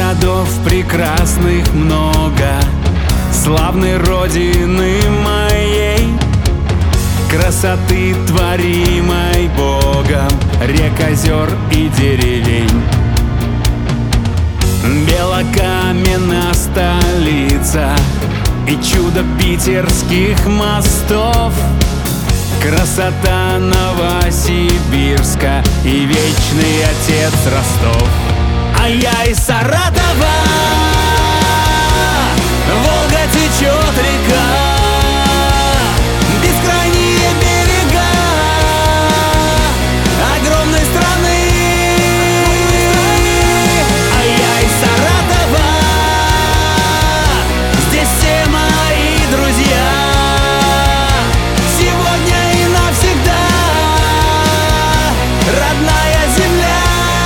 городов прекрасных много, славной родины моей, красоты творимой Богом, рек, озер и деревень. Белокаменная столица и чудо питерских мостов, красота Новосибирска и вечный отец Ростов. А я из Саратова, Волга течет река, бескрайние берега огромной страны. А я из Саратова, здесь все мои друзья, сегодня и навсегда родная земля.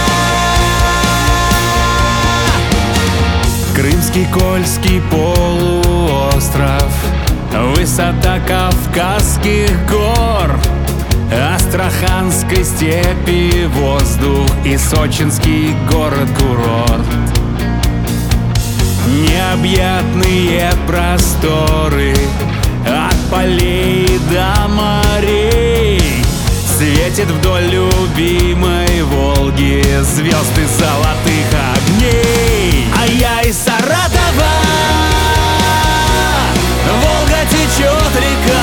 Крымский, Кольский полуостров, высота Кавказских гор, Астраханской степи воздух и сочинский город-курорт. Необъятные просторы от полей до морей, светит вдоль любимой Волги звезды золотых огней. А я из Саратова, Волга течет река,